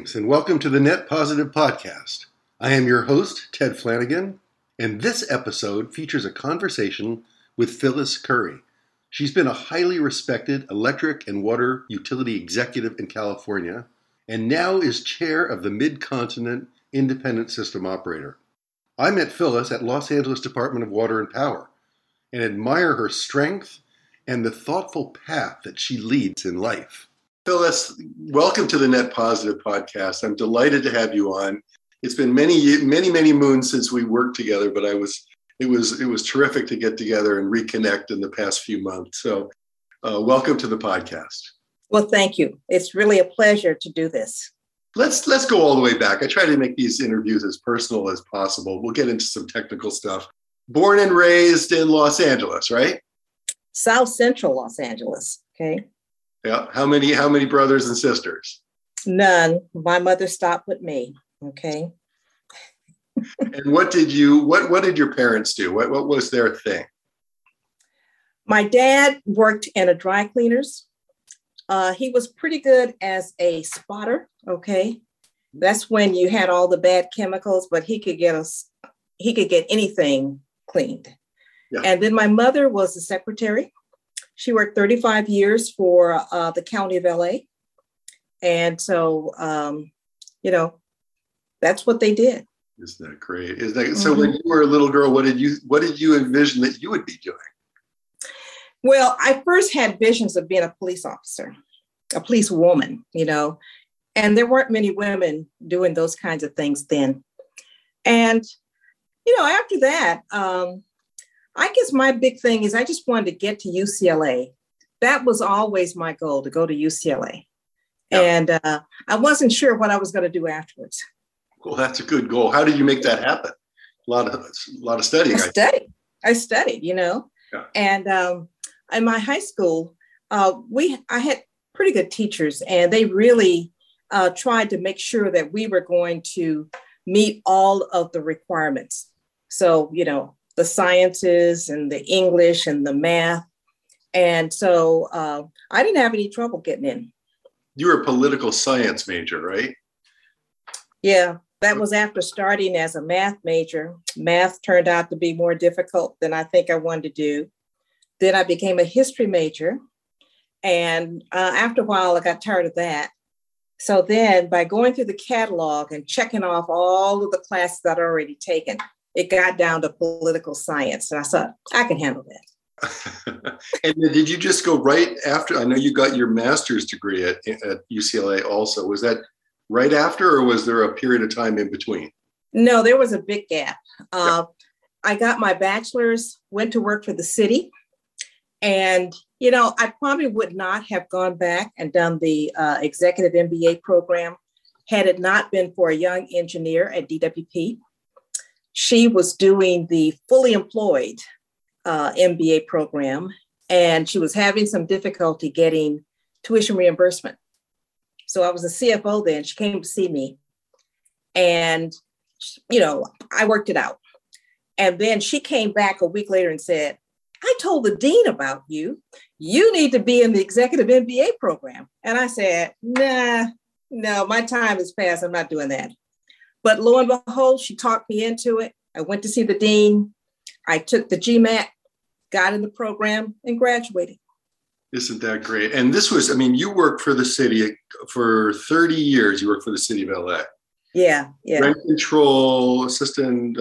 Greetings and welcome to the Net Positive Podcast. I am your host, Ted Flanagan, and this episode features a conversation with Phyllis Curry. She's been a highly respected electric and water utility executive in California, and now is chair of the Mid-Continent Independent System Operator. I met Phyllis at Los Angeles Department of Water and Power and admire her strength and the thoughtful path that she leads in life. Phyllis, welcome to the Net Positive Podcast. I'm delighted to have you on. It's been many moons since we worked together, but it was terrific to get together and reconnect in the past few months. So welcome to the podcast. Well, thank you. It's really a pleasure to do this. Let's go all the way back. I try to make these interviews as personal as possible. We'll get into some technical stuff. Born and raised in Los Angeles, right? South Central Los Angeles. Okay. Yeah. How many brothers and sisters? None. My mother stopped with me. Okay. And what did your parents do? What was their thing? My dad worked in a dry cleaners. He was pretty good as a spotter. Okay. That's when you had all the bad chemicals, but he could get anything cleaned. Yeah. And then my mother was a secretary. She worked 35 years for the county of LA. And so, that's what they did. Isn't that great? So when you were a little girl, what did you envision that you would be doing? Well, I first had visions of being a police officer, a police woman, and there weren't many women doing those kinds of things then. And, after that, I guess my big thing is I just wanted to get to UCLA. That was always my goal, to go to UCLA. Yeah. And I wasn't sure what I was going to do afterwards. Well, that's a good goal. How did you make that happen? A lot of studying. I studied, Yeah. And in my high school, I had pretty good teachers, and they really tried to make sure that we were going to meet all of the requirements. So, the sciences and the English and the math. And so I didn't have any trouble getting in. You were a political science major, right? Yeah, that was after starting as a math major. Math turned out to be more difficult than I think I wanted to do. Then I became a history major. And after a while, I got tired of that. So then by going through the catalog and checking off all of the classes I'd already taken, it got down to political science. And I thought, I can handle that. And did you just go right after? I know you got your master's degree at UCLA also. Was that right after, or was there a period of time in between? No, there was a big gap. I got my bachelor's, went to work for the city. And, I probably would not have gone back and done the executive MBA program had it not been for a young engineer at DWP. She was doing the fully employed MBA program, and she was having some difficulty getting tuition reimbursement. So I was a CFO then. She came to see me, and, I worked it out. And then she came back a week later and said, I told the dean about you. You need to be in the executive MBA program. And I said, no, my time is past. I'm not doing that. But lo and behold, she talked me into it. I went to see the dean. I took the GMAT, got in the program, and graduated. Isn't that great? And this was, you worked for the city for 30 years. You worked for the city of LA. Yeah. Rent control, assistant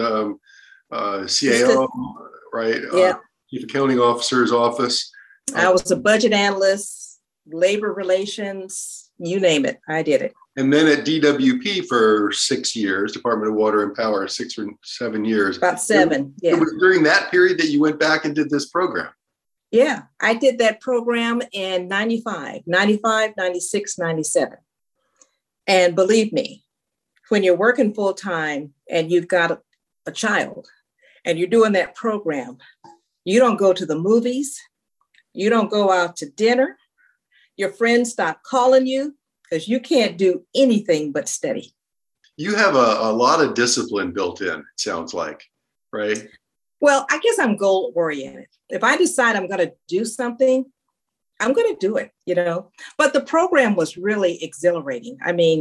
CAO, right? Yeah. Chief Accounting Officer's office. I was a budget analyst, labor relations, you name it. I did it. And then at DWP for 6 years, Department of Water and Power, 6 or 7 years. About 7, yeah. It was during that period that you went back and did this program. Yeah, I did that program in 95, 96, 97. And believe me, when you're working full time and you've got a child and you're doing that program, you don't go to the movies, you don't go out to dinner, your friends stop calling you because you can't do anything but study. You have a lot of discipline built in, it sounds like, right? Well, I guess I'm goal oriented. If I decide I'm going to do something, I'm going to do it, But the program was really exhilarating.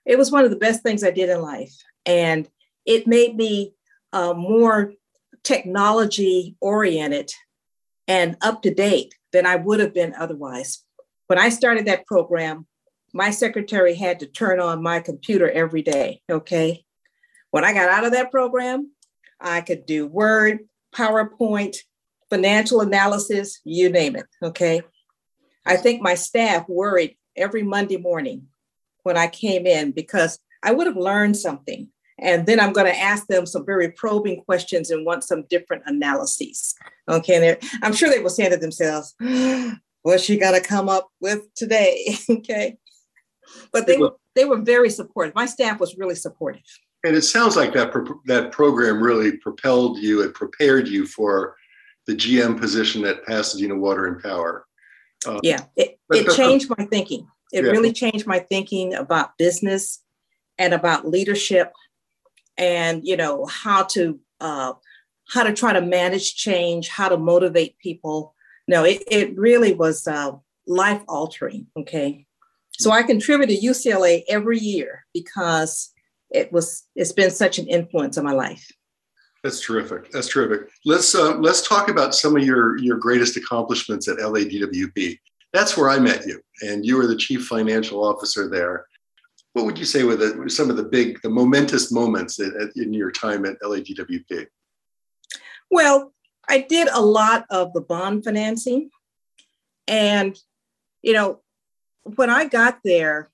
it was one of the best things I did in life. And it made me more technology oriented and up to date than I would have been otherwise. When I started that program, my secretary had to turn on my computer every day. Okay. When I got out of that program, I could do Word, PowerPoint, financial analysis, you name it. Okay. I think my staff worried every Monday morning when I came in because I would have learned something. And then I'm going to ask them some very probing questions and want some different analyses. Okay. And I'm sure they were saying to themselves, what's she going to come up with today? Okay. But they were very supportive. My staff was really supportive. And it sounds like that program really propelled you and prepared you for the GM position at Pasadena Water and Power. It changed my thinking. It really changed my thinking about business and about leadership, and how to try to manage change, how to motivate people. No, it really was life altering. Okay, so I contribute to UCLA every year because it's been such an influence on my life. That's terrific. That's terrific. Let's talk about some of your greatest accomplishments at LADWP. That's where I met you, and you were the chief financial officer there. What would you say were some of the momentous moments in your time at LADWP? Well, I did a lot of the bond financing, and when I got there,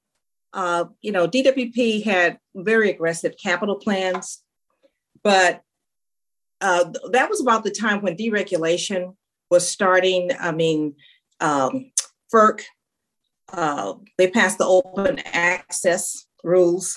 DWP had very aggressive capital plans, but that was about the time when deregulation was starting. I mean, FERC, they passed the open access rules.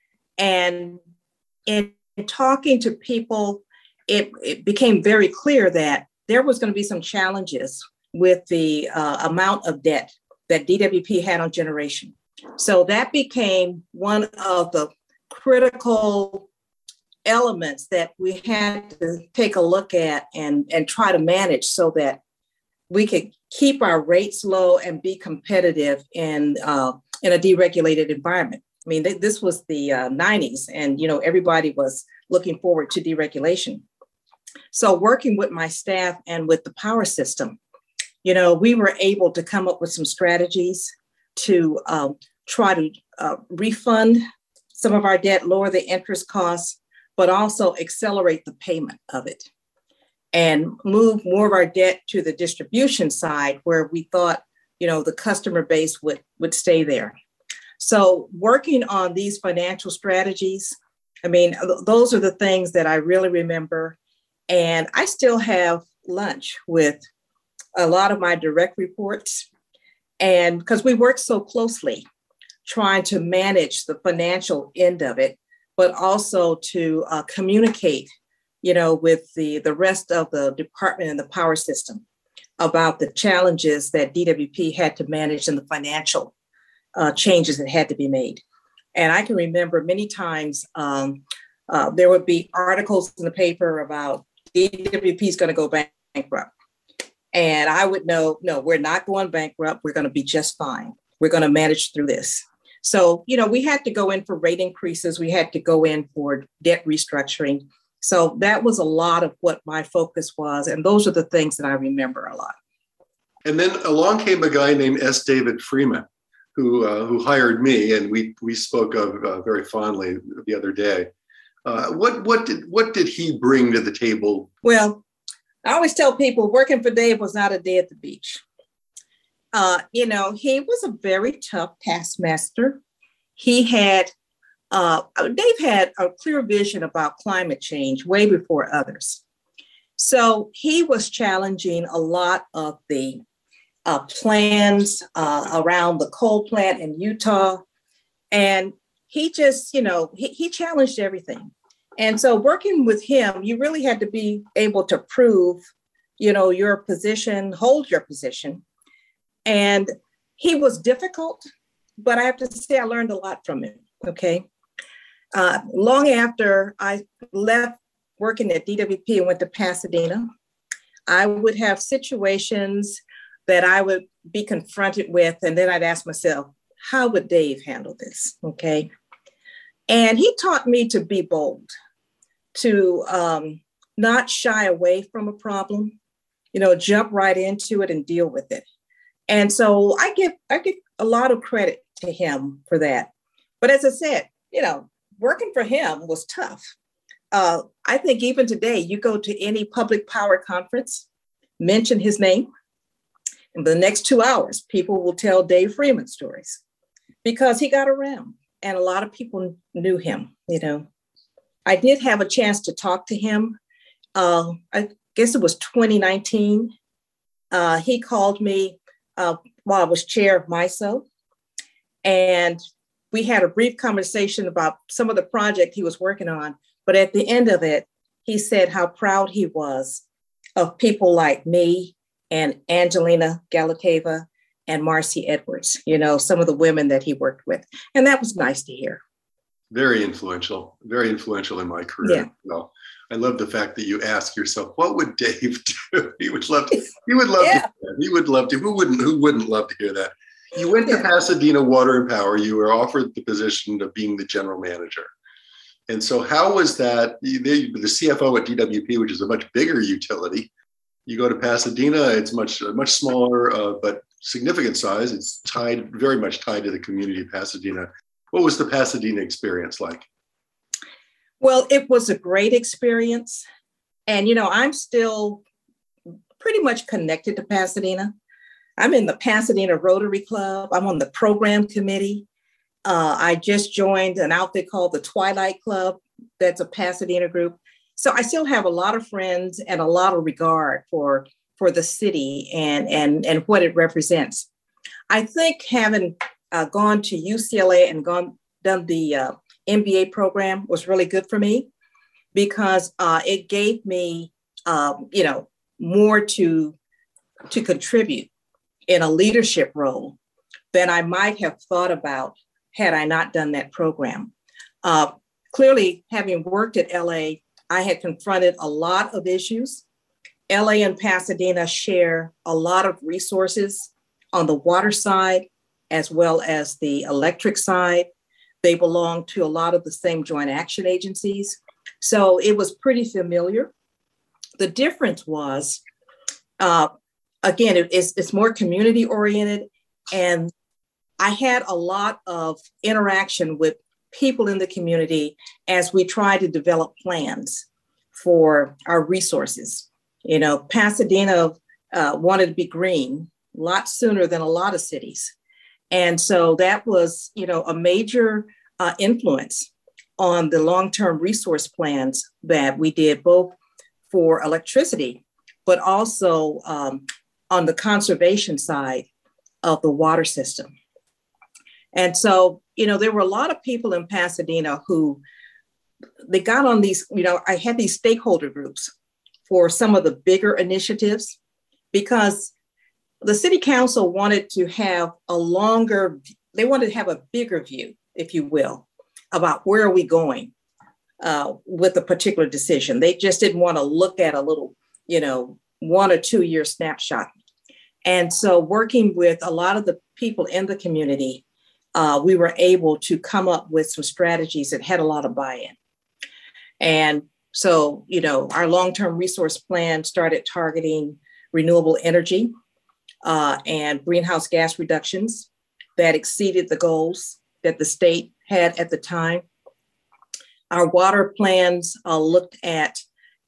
And in talking to people, it became very clear that there was going to be some challenges with the amount of debt that DWP had on generation. So that became one of the critical elements that we had to take a look at and try to manage so that we could keep our rates low and be competitive in a deregulated environment. I mean, this was the 90s, and everybody was looking forward to deregulation. So working with my staff and with the power system, we were able to come up with some strategies to try to refund some of our debt, lower the interest costs, but also accelerate the payment of it and move more of our debt to the distribution side where we thought, the customer base would stay there. So working on these financial strategies, I mean, those are the things that I really remember. And I still have lunch with a lot of my direct reports. And because we work so closely trying to manage the financial end of it, but also to communicate, with the rest of the department and the power system about the challenges that DWP had to manage and the financial changes that had to be made. And I can remember many times there would be articles in the paper about DWP is going to go bankrupt. And I would know, no, we're not going bankrupt. We're going to be just fine. We're going to manage through this. So, we had to go in for rate increases. We had to go in for debt restructuring. So that was a lot of what my focus was. And those are the things that I remember a lot. And then along came a guy named S. David Freeman, who hired me, and we spoke of very fondly the other day. What did he bring to the table? Well, I always tell people working for Dave was not a day at the beach. He was a very tough taskmaster. Dave had a clear vision about climate change way before others. So he was challenging a lot of the plans around the coal plant in Utah. And he just, he challenged everything. And so working with him, you really had to be able to prove, your position, hold your position. And he was difficult, but I have to say I learned a lot from him, okay? Long after I left working at DWP and went to Pasadena, I would have situations that I would be confronted with, and then I'd ask myself, how would Dave handle this, okay? And he taught me to be bold, to not shy away from a problem, jump right into it and deal with it. And so I give a lot of credit to him for that. But as I said, working for him was tough. I think even today, you go to any public power conference, mention his name, in the next 2 hours, people will tell Dave Freeman stories because he got around and a lot of people knew him. I did have a chance to talk to him. I guess it was 2019. He called me while I was chair of MISO, and we had a brief conversation about some of the project he was working on. But at the end of it, he said how proud he was of people like me and Angelina Galateva and Marcy Edwards, some of the women that he worked with. And that was nice to hear. Very influential in my career. Yeah. Well, I love the fact that you ask yourself, what would Dave do? He would love to. He would love to. He would love to. Who wouldn't love to hear that? You went to Pasadena Water and Power. You were offered the position of being the general manager. And so how was that? The CFO at DWP, which is a much bigger utility. You go to Pasadena, it's much smaller, but significant size. It's very much tied to the community of Pasadena. What was the Pasadena experience like? Well, it was a great experience. And, I'm still pretty much connected to Pasadena. I'm in the Pasadena Rotary Club. I'm on the program committee. I just joined an outfit called the Twilight Club. That's a Pasadena group. So I still have a lot of friends and a lot of regard for the city and what it represents. I think having gone to UCLA and done the MBA program was really good for me because it gave me, more to contribute in a leadership role than I might have thought about had I not done that program. Clearly, having worked at LA, I had confronted a lot of issues. LA and Pasadena share a lot of resources on the water side, as well as the electric side. They belong to a lot of the same joint action agencies. So it was pretty familiar. The difference was, again, it's more community oriented. And I had a lot of interaction with people in the community as we tried to develop plans for our resources. Pasadena wanted to be green a lot sooner than a lot of cities. And so that was, a major influence on the long-term resource plans that we did, both for electricity, but also on the conservation side of the water system. And so, there were a lot of people in Pasadena who they got on these, I had these stakeholder groups for some of the bigger initiatives because the city council wanted to have they wanted to have a bigger view, if you will, about where are we going with a particular decision. They just didn't want to look at a little, 1 or 2 year snapshot. And so working with a lot of the people in the community, we were able to come up with some strategies that had a lot of buy-in. And so, our long-term resource plan started targeting renewable energy and greenhouse gas reductions that exceeded the goals that the state had at the time. Our water plans looked at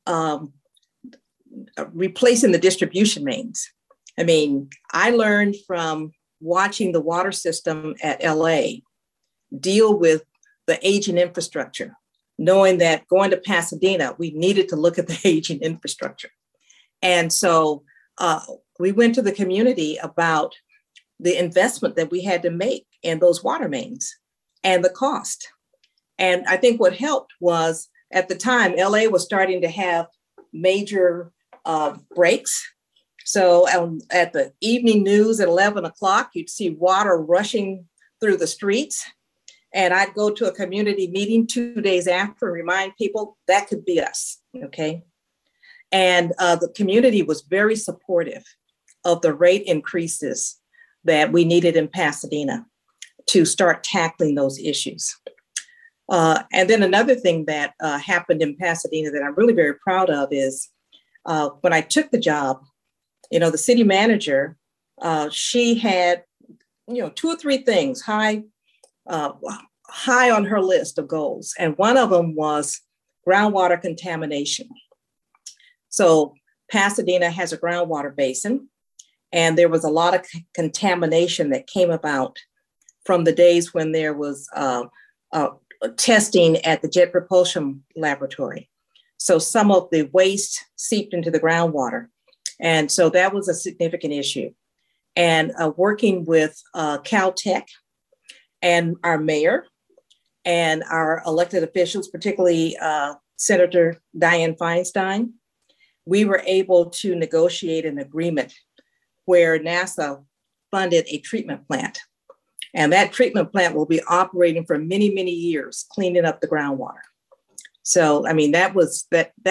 replacing the distribution mains. I mean, I learned from watching the water system at LA deal with the aging infrastructure, knowing that going to Pasadena, we needed to look at the aging infrastructure. And so we went to the community about the investment that we had to make in those water mains and the cost. And I think what helped was at the time, LA was starting to have major breaks. So at the evening news at 11 o'clock, you'd see water rushing through the streets. And I'd go to a community meeting 2 days after and remind people that could be us, okay? And the community was very supportive of the rate increases that we needed in Pasadena to start tackling those issues. And then another thing that happened in Pasadena that I'm really very proud of is when I took the job, the city manager, she had, two or three things high on her list of goals. And one of them was groundwater contamination. So Pasadena has a groundwater basin, and there was a lot of contamination that came about from the days when there was testing at the Jet Propulsion Laboratory. So some of the waste seeped into the groundwater. And so that was a significant issue. And working with Caltech and our mayor and our elected officials, particularly Senator Dianne Feinstein, we were able to negotiate an agreement where NASA funded a treatment plant. And that treatment plant will be operating for many, many years, cleaning up the groundwater. So, I mean, that was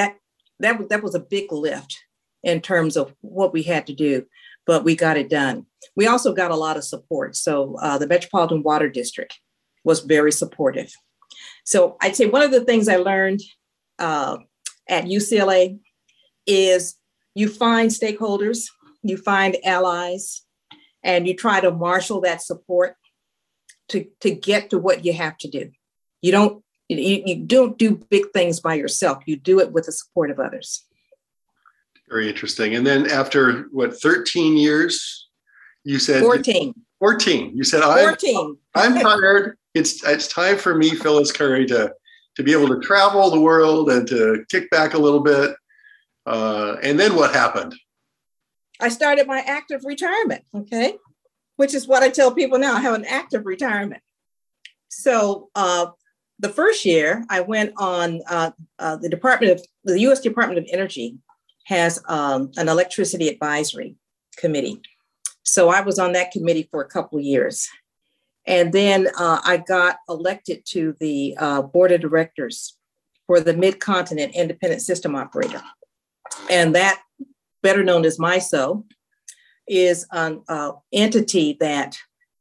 a big lift in terms of what we had to do, but we got it done. We also got a lot of support. So the Metropolitan Water District was very supportive. So I'd say one of the things I learned at UCLA is you find stakeholders, you find allies, and you try to marshal that support to get to what you have to do. You don't do big things by yourself. You do it with the support of others. Very interesting. And then after 13 years, you said 14. 14. You said 14. I'm tired. It's time for me, Phyllis Curry, to be able to travel the world and to kick back a little bit. And then what happened? I started my active retirement, okay, which is what I tell people now. I have an active retirement. So the first year I went on the U.S. Department of Energy has an electricity advisory committee. So I was on that committee for a couple of years. And then I got elected to the board of directors for the Mid-Continent Independent System Operator. And that, better known as MISO, is an entity that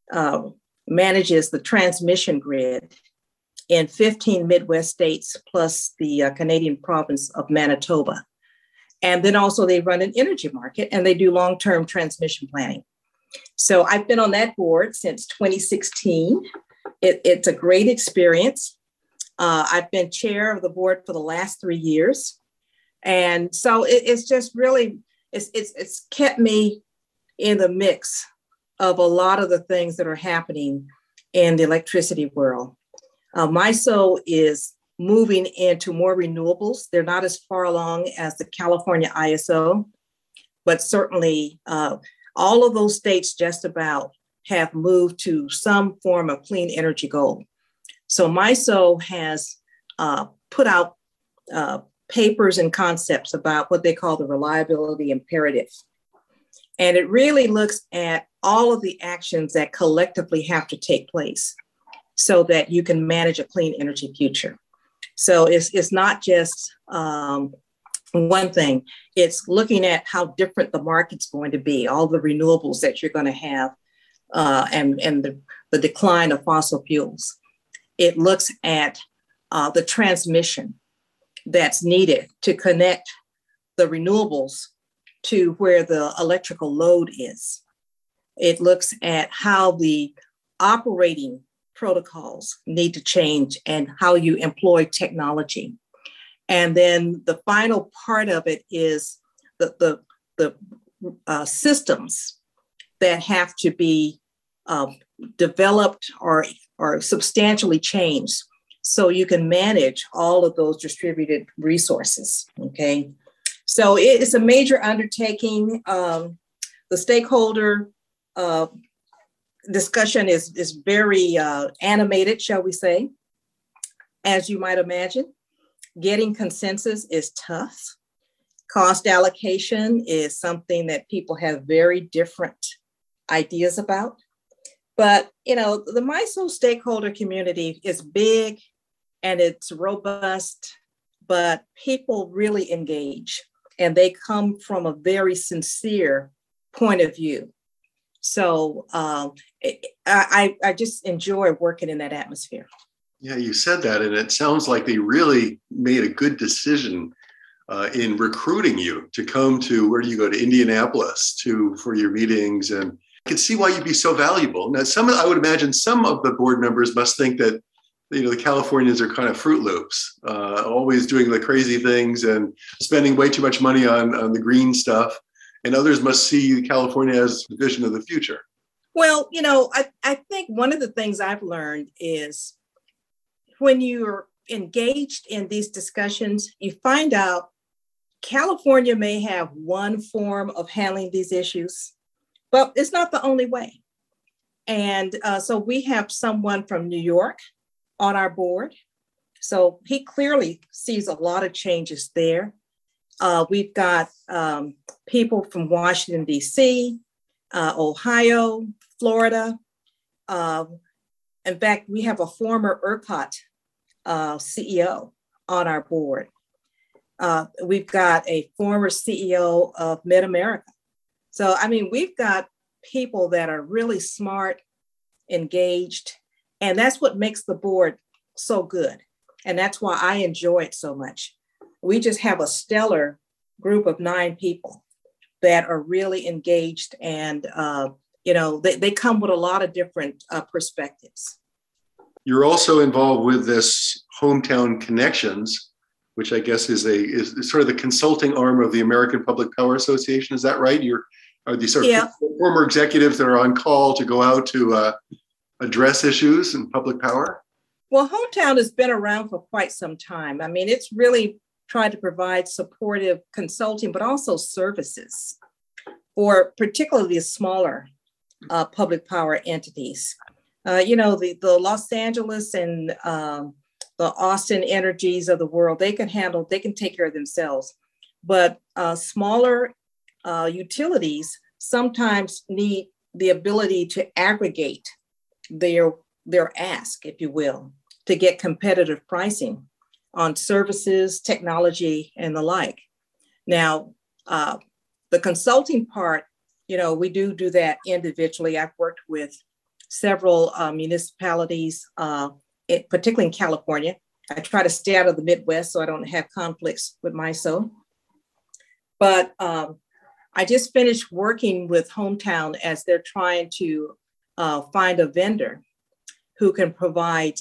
manages the transmission grid in 15 Midwest states, plus the Canadian province of Manitoba. And then also they run an energy market and they do long-term transmission planning. So I've been on that board since 2016. It's a great experience. I've been chair of the board for the last 3 years. And so it's just really, it's kept me in the mix of a lot of the things that are happening in the electricity world. MISO is moving into more renewables. They're not as far along as the California ISO, but certainly all of those states just about have moved to some form of clean energy goal. So MISO has put out papers and concepts about what they call the reliability imperative. And it really looks at all of the actions that collectively have to take place so that you can manage a clean energy future. So it's not just one thing. It's looking at how different the market's going to be, all the renewables that you're going to have, and the decline of fossil fuels. It looks at the transmission that's needed to connect the renewables to where the electrical load is. It looks at how the operating protocols need to change and how you employ technology. And then the final part of it is the systems that have to be developed or substantially changed so you can manage all of those distributed resources, okay? So it's a major undertaking. The stakeholder discussion is very animated, shall we say, as you might imagine. Getting consensus is tough. Cost allocation is something that people have very different ideas about. But, the MISO stakeholder community is big and it's robust, but people really engage and they come from a very sincere point of view. So I just enjoy working in that atmosphere. Yeah, you said that, and it sounds like they really made a good decision in recruiting you to come to, where do you go, to Indianapolis for your meetings, and I can see why you'd be so valuable. Now, I would imagine some of the board members must think that the Californians are kind of Fruit Loops, always doing the crazy things and spending way too much money on the green stuff, and others must see California as the vision of the future. Well, I think one of the things I've learned is when you're engaged in these discussions, you find out California may have one form of handling these issues, but it's not the only way. And so we have someone from New York on our board. So he clearly sees a lot of changes there. We've got people from Washington, D.C., Ohio, Florida. In fact, we have a former ERCOT CEO on our board. We've got a former CEO of MidAmerica. So, I mean, we've got people that are really smart, engaged, and that's what makes the board so good. And that's why I enjoy it so much. We just have a stellar group of 9 people that are really engaged, and they come with a lot of different perspectives. You're also involved with this Hometown Connections, which I guess is sort of the consulting arm of the American Public Power Association. Is that right? Are these sort of former executives that are on call to go out to address issues in public power? Well, Hometown has been around for quite some time. I mean, it's really tried to provide supportive consulting, but also services for particularly the smaller public power entities. The Los Angeles and the Austin Energies of the world, they can take care of themselves. But smaller utilities sometimes need the ability to aggregate their ask, if you will, to get competitive pricing on services, technology, and the like. Now, the consulting part, we do that individually. I've worked with several municipalities, particularly in California. I try to stay out of the Midwest so I don't have conflicts with MISO. But I just finished working with Hometown as they're trying to find a vendor who can provide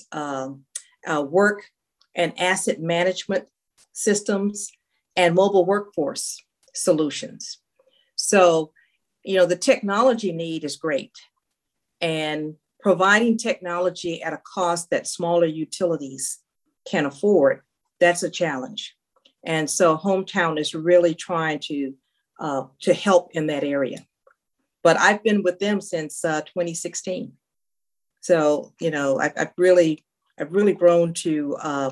work and asset management systems and mobile workforce solutions. So, the technology need is great. And providing technology at a cost that smaller utilities can afford, that's a challenge. And so Hometown is really trying to help in that area. But I've been with them since 2016. So, I've really grown to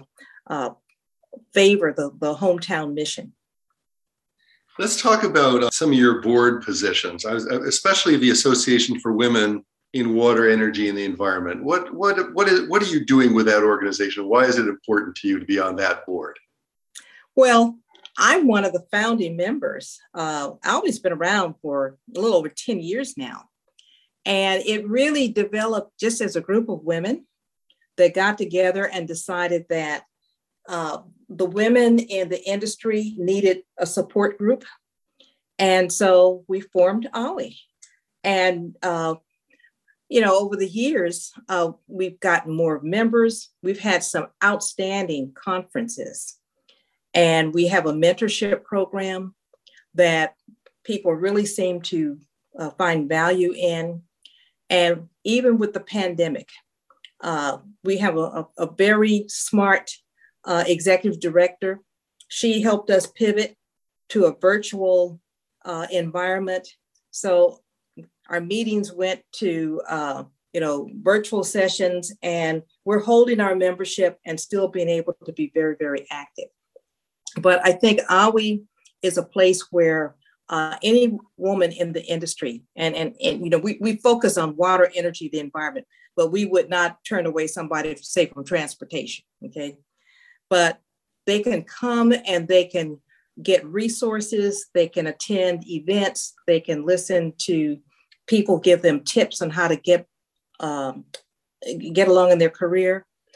favor the Hometown mission. Let's talk about some of your board positions, especially the Association for Women in Water, Energy, and the Environment. What are you doing with that organization? Why is it important to you to be on that board? Well, I'm one of the founding members. Alwa's been around for a little over 10 years now. And it really developed just as a group of women that got together and decided that the women in the industry needed a support group. And so we formed OWI. And, over the years, we've gotten more members. We've had some outstanding conferences. And we have a mentorship program that people really seem to find value in. And even with the pandemic, we have a very smart executive director. She helped us pivot to a virtual environment. So our meetings went to virtual sessions, and we're holding our membership and still being able to be very, very active. But I think OWI is a place where any woman in the industry, and we focus on water, energy, the environment, but we would not turn away somebody, say, from transportation, okay? But they can come and they can get resources, they can attend events, they can listen to people give them tips on how to get along in their career.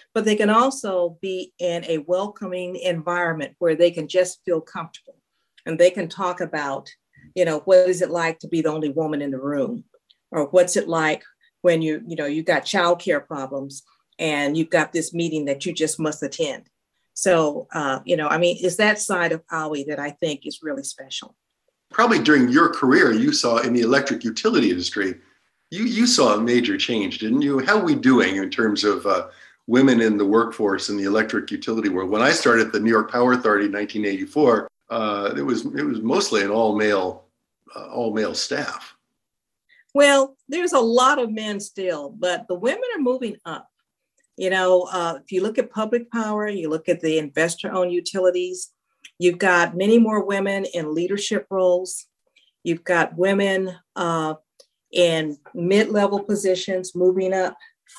but they can also be in a welcoming environment where they can just feel comfortable and they can talk about, what is it like to be the only woman in the room? Or what's it like when you got childcare problems and you've got this meeting that you just must attend. So, it's that side of AWI that I think is really special. Probably during your career, you saw in the electric utility industry, you saw a major change, didn't you? How are we doing in terms of women in the workforce in the electric utility world? When I started at the New York Power Authority in 1984, it was mostly an all male staff. Well, there's a lot of men still, but the women are moving up. If you look at public power, you look at the investor-owned utilities, you've got many more women in leadership roles. You've got women in mid-level positions moving up.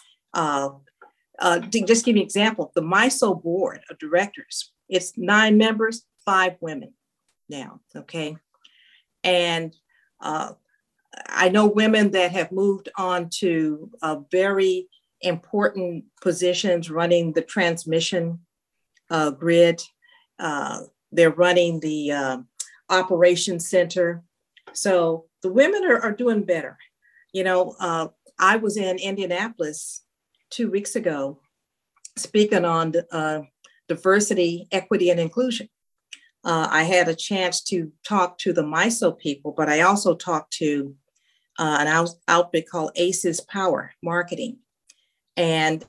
To just give you an example, the MISO board of directors, it's 9 members, 5 women now, okay? And I know women that have moved on to very important positions running the transmission grid. They're running the operations center. So the women are doing better. I was in Indianapolis 2 weeks ago speaking on diversity, equity, and inclusion. I had a chance to talk to the MISO people, but I also talked to an outfit called ACES Power Marketing. And,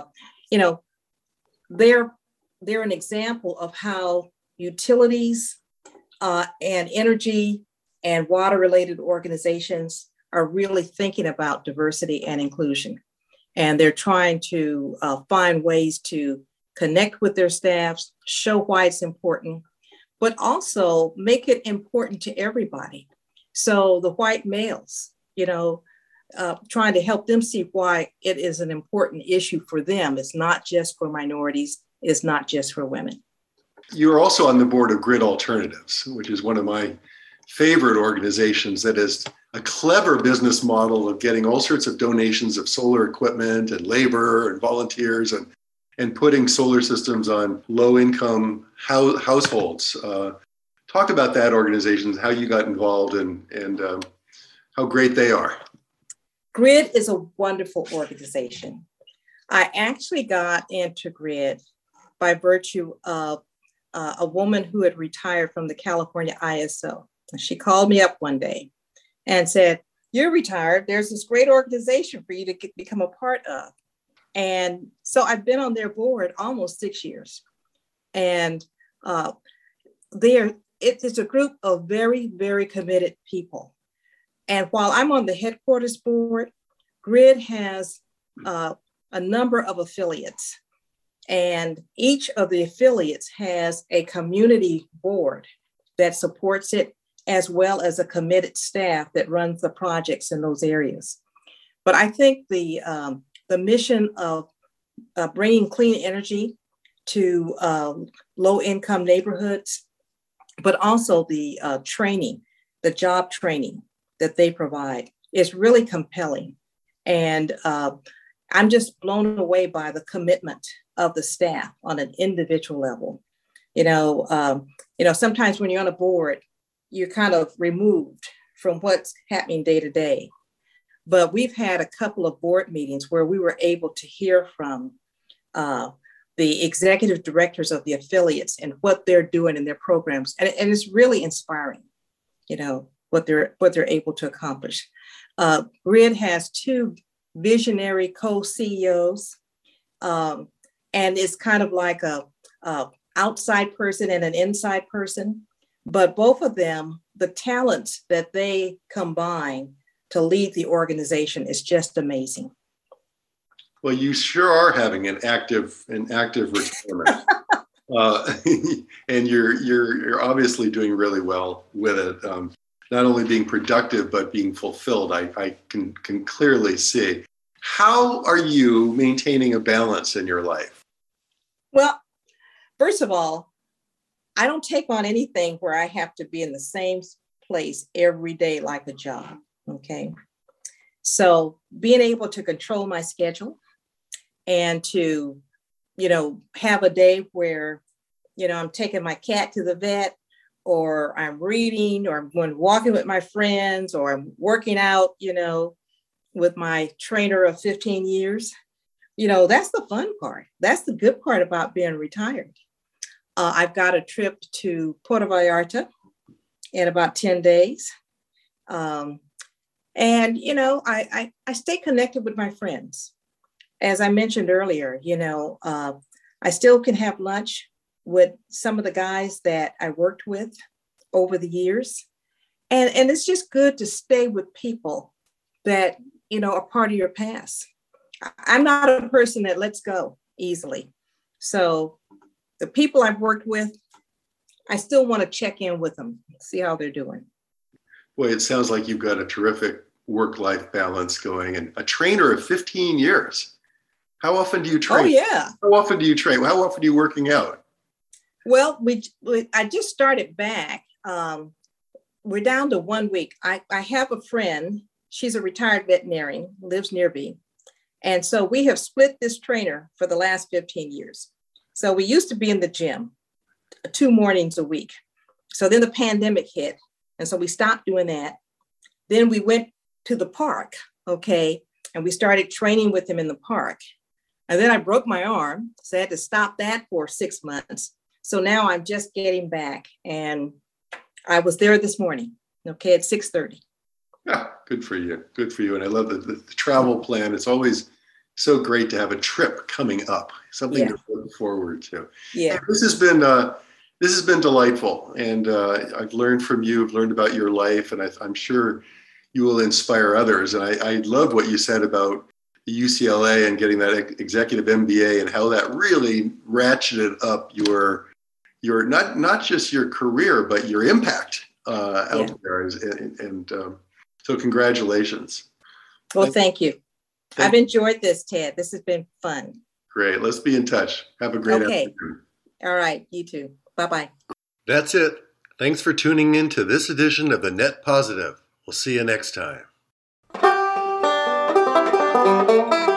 they're an example of how utilities and energy and water-related organizations are really thinking about diversity and inclusion. And they're trying to find ways to connect with their staffs, show why it's important, but also make it important to everybody. So the white males, trying to help them see why it is an important issue for them. It's not just for minorities. It's not just for women. You're also on the board of Grid Alternatives, which is one of my favorite organizations that is a clever business model of getting all sorts of donations of solar equipment and labor and volunteers and putting solar systems on low-income households. Talk about that organization, how you got involved and how great they are. Grid is a wonderful organization. I actually got into Grid by virtue of a woman who had retired from the California ISO. She called me up one day and said, "You're retired. There's this great organization for you to become a part of." And so I've been on their board almost 6 years. And it's a group of very, very committed people. And while I'm on the headquarters board, Grid has a number of affiliates. And each of the affiliates has a community board that supports it, as well as a committed staff that runs the projects in those areas. But I think the mission of bringing clean energy to low-income neighborhoods, but also the training, the job training that they provide is really compelling. And I'm just blown away by the commitment of the staff on an individual level. Sometimes when you're on a board, you're kind of removed from what's happening day to day. But we've had a couple of board meetings where we were able to hear from the executive directors of the affiliates and what they're doing in their programs. And it's really inspiring, what they're able to accomplish. Grid has 2 visionary co-CEOs, and it's kind of like a outside person and an inside person. But both of them, the talents that they combine to lead the organization is just amazing. Well, you sure are having an active retirement, and you're obviously doing really well with it. Not only being productive but being fulfilled. I can clearly see. How are you maintaining a balance in your life? Well, first of all, I don't take on anything where I have to be in the same place every day like a job. Okay. So being able to control my schedule and to have a day where, I'm taking my cat to the vet, or I'm reading, or I'm going walking with my friends, or I'm working out, with my trainer of 15 years. That's the fun part. That's the good part about being retired. I've got a trip to Puerto Vallarta in about 10 days. And, I stay connected with my friends. As I mentioned earlier, I still can have lunch with some of the guys that I worked with over the years. And it's just good to stay with people that, are part of your past. I'm not a person that lets go easily. So the people I've worked with, I still want to check in with them, see how they're doing. Boy, it sounds like you've got a terrific work-life balance going, and a trainer of 15 years. How often do you train? Oh, yeah. How often do you train? How often are you working out? Well, I just started back. We're down to 1 week. I have a friend. She's a retired veterinarian, lives near me. And so we have split this trainer for the last 15 years. So we used to be in the gym 2 mornings a week. So then the pandemic hit. And so we stopped doing that. Then we went to the park, okay? And we started training with him in the park. And then I broke my arm, so I had to stop that for 6 months. So now I'm just getting back. And I was there this morning, okay, at 6:30. Yeah, good for you. Good for you. And I love the travel plan. It's always so great to have a trip coming up, something to look forward to. Yeah. This has been delightful, and I've learned from you. I've learned about your life, and I'm sure you will inspire others. And I love what you said about the UCLA and getting that executive MBA, and how that really ratcheted up your not just your career, but your impact out there. And so congratulations. Well, thank you. I've enjoyed this, Ted. This has been fun. Great. Let's be in touch. Have a great afternoon. All right. You too. Bye-bye. That's it. Thanks for tuning in to this edition of The Net Positive. We'll see you next time.